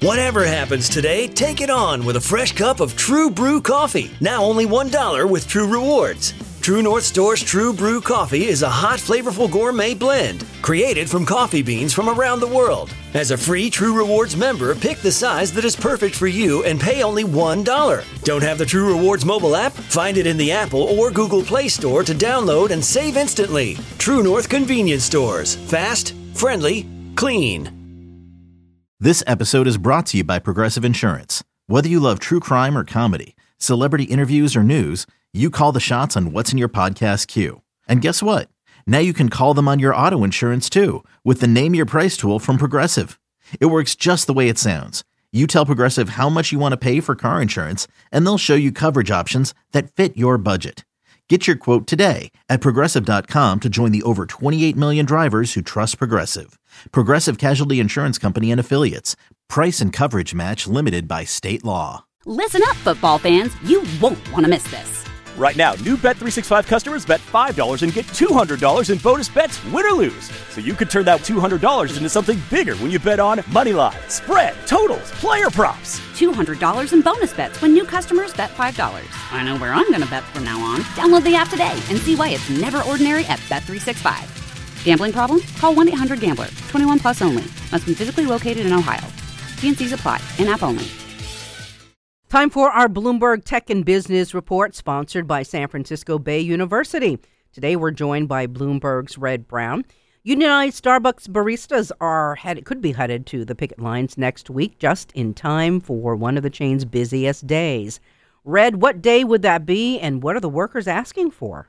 Whatever happens today, take it on with a fresh cup of True Brew coffee. Now only $1 with True Rewards. True North Store's True Brew coffee is a hot, flavorful gourmet blend created from coffee beans from around the world. As a free True Rewards member, pick the size that is perfect for you and pay only $1. Don't have the True Rewards mobile app? Find it in the Apple or Google Play Store to download and save instantly. True North Convenience Stores. Fast, friendly, clean. This episode is brought to you by Progressive Insurance. Whether you love true crime or comedy, celebrity interviews or news, you call the shots on what's in your podcast queue. And guess what? Now you can call them on your auto insurance too with the Name Your Price tool from Progressive. It works just the way it sounds. You tell Progressive how much you want to pay for car insurance, and they'll show you coverage options that fit your budget. Get your quote today at Progressive.com to join the over 28 million drivers who trust Progressive. Progressive Casualty Insurance Company and Affiliates. Price and coverage match limited by state law. Listen up, football fans. You won't want to miss this. Right now, new Bet365 customers bet $5 and get $200 in bonus bets, win or lose. So you could turn that $200 into something bigger when you bet on moneyline, spread, totals, player props. $200 in bonus bets when new customers bet $5. I know where I'm going to bet from now on. Download the app today and see why it's never ordinary at Bet365. Gambling problem? Call 1-800-GAMBLER. 21 plus only. Must be physically located in Ohio. T&Cs apply. In-app only. Time for our Bloomberg Tech and Business Report, sponsored by San Francisco Bay University. Today, we're joined by Bloomberg's Red Brown. Unionized Starbucks baristas could be headed to the picket lines next week, just in time for one of the chain's busiest days. Red, what day would that be, and what are the workers asking for?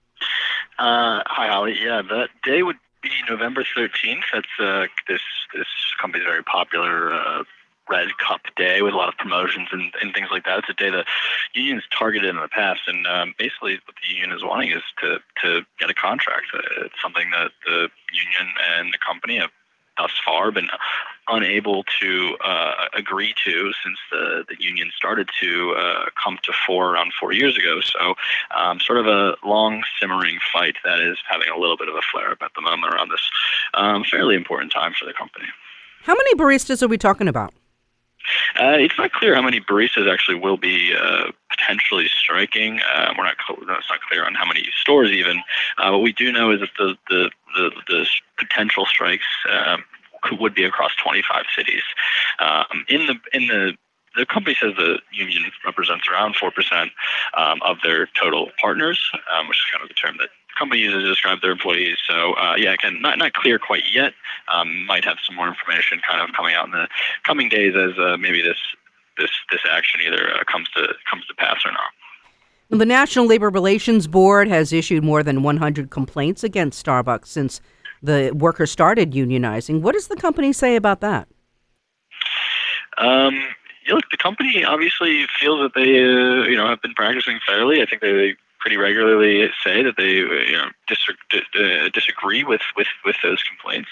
Hi, Holly. Yeah, that day would be November 13th. That's this company's very popular Red Cup Day with a lot of promotions and things like that. It's a day that unions targeted in the past, and basically what the union is wanting is to get a contract. It's something that the union and the company have thus far been unable to agree to since the union started to come to fore around 4 years ago. So sort of a long simmering fight that is having a little bit of a flare up at the moment around this fairly important time for the company. How many baristas are we talking about? It's not clear how many baristas actually will be potentially striking. It's not clear on how many stores even. What we do know is that the potential strikes would be across 25 cities. The company says the union represents around 4% of their total partners, which is kind of the term that the company uses to describe their employees. So, again, not clear quite yet. Might have some more information kind of coming out in the coming days as maybe this action either comes to pass or not. The National Labor Relations Board has issued more than 100 complaints against Starbucks since the workers started unionizing. What does the company say about that? Look, the company obviously feels that they, have been practicing fairly. I think they pretty regularly say that they, disagree with those complaints.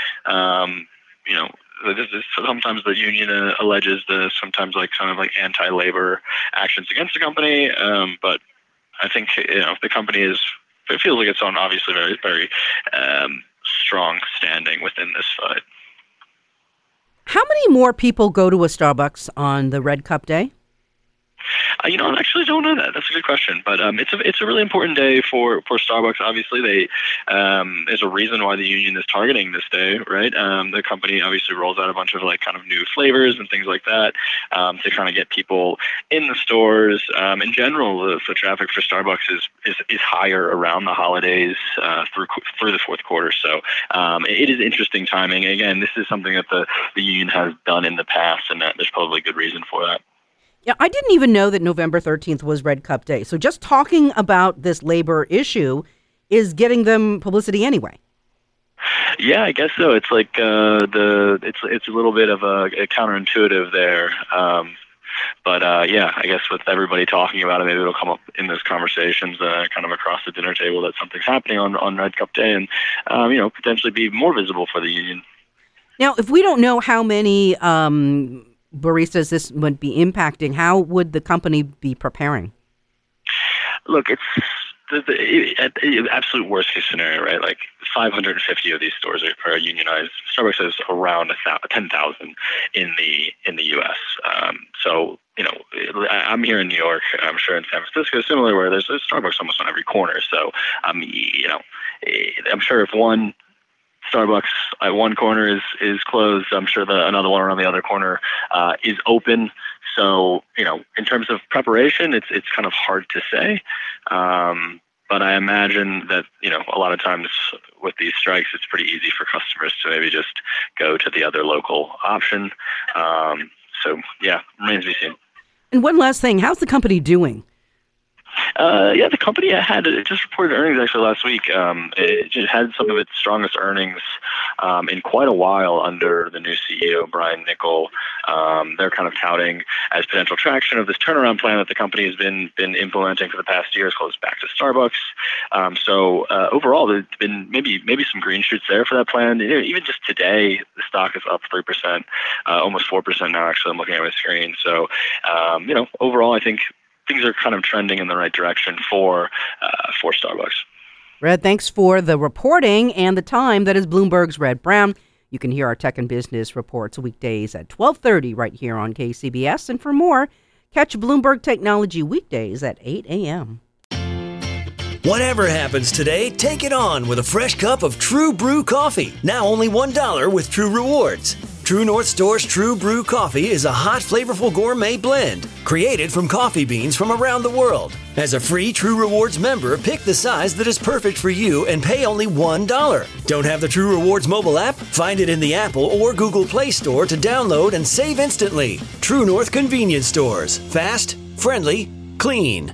Sometimes the union alleges sometimes kind of anti-labor actions against the company, but I think the company it feels like it's on obviously very, very strong standing within this fight. How many more people go to a Starbucks on the Red Cup Day? I actually don't know that. That's a good question, but it's a really important day for Starbucks. Obviously, there's a reason why the union is targeting this day, right? The company obviously rolls out a bunch of kind of new flavors and things like that to kind of get people in the stores. In general, the foot traffic for Starbucks is higher around the holidays through the fourth quarter. So it is interesting timing. Again, this is something that the union has done in the past, and that there's probably good reason for that. Yeah, I didn't even know that November 13th was Red Cup Day. So just talking about this labor issue is getting them publicity anyway. Yeah, I guess so. It's like it's a little bit of a counterintuitive there. But I guess with everybody talking about it, maybe it'll come up in those conversations kind of across the dinner table that something's happening on Red Cup Day and, potentially be more visible for the union. Now, if we don't know how many baristas this would be impacting, how would the company be preparing? Look, it's the absolute worst case scenario, right? Like 550 of these stores are unionized. Starbucks has around 10,000 in the U.S. So, I'm here in New York. I'm sure in San Francisco, similar, where there's a Starbucks almost on every corner. So, I'm sure if one Starbucks at one corner is closed, I'm sure another one around the other corner is open. So, in terms of preparation, it's kind of hard to say. But I imagine that, a lot of times with these strikes, it's pretty easy for customers to maybe just go to the other local option. So, yeah, remains to be seen. And one last thing, how's the company doing? The company it just reported earnings actually last week. It just had some of its strongest earnings in quite a while under the new CEO, Brian Niccol. They're kind of touting as potential traction of this turnaround plan that the company has been implementing for the past years, called Back to Starbucks. So overall, there's been maybe some green shoots there for that plan. Even just today, the stock is up 3%, almost 4% now. Actually, I'm looking at my screen. So overall, I think things are kind of trending in the right direction for Starbucks. Red, thanks for the reporting and the time. That is Bloomberg's Red Brown. You can hear our Tech and Business reports weekdays at 12:30 right here on KCBS. And for more, catch Bloomberg Technology weekdays at 8 a.m. Whatever happens today, take it on with a fresh cup of True Brew coffee. Now only $1 with True Rewards. True North Store's True Brew coffee is a hot, flavorful gourmet blend created from coffee beans from around the world. As a free True Rewards member, pick the size that is perfect for you and pay only $1. Don't have the True Rewards mobile app? Find it in the Apple or Google Play Store to download and save instantly. True North Convenience Stores. Fast, friendly, clean.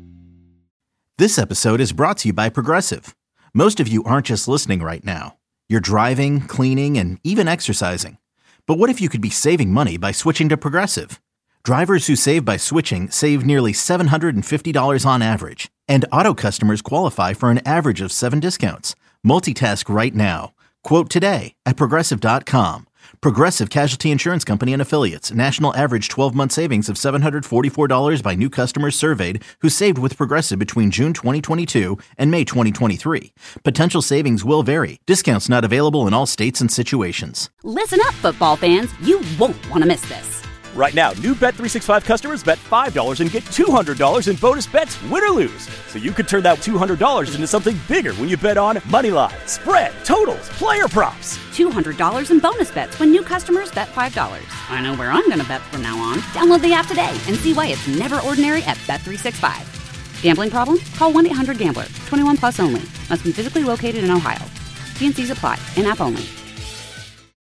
This episode is brought to you by Progressive. Most of you aren't just listening right now. You're driving, cleaning, and even exercising. But what if you could be saving money by switching to Progressive? Drivers who save by switching save nearly $750 on average. And auto customers qualify for an average of 7 discounts. Multitask right now. Quote today at Progressive.com. Progressive Casualty Insurance Company and Affiliates. National average 12-month savings of $744 by new customers surveyed who saved with Progressive between June 2022 and May 2023. Potential savings will vary. Discounts not available in all states and situations. Listen up, football fans. You won't want to miss this. Right now, new Bet365 customers bet $5 and get $200 in bonus bets, win or lose. So you could turn that $200 into something bigger when you bet on Moneyline, spread, totals, player props. $200 in bonus bets when new customers bet $5. I know where I'm going to bet from now on. Download the app today and see why it's never ordinary at Bet365. Gambling problem? Call 1-800-GAMBLER. 21 plus only. Must be physically located in Ohio. T&Cs apply. In-app only.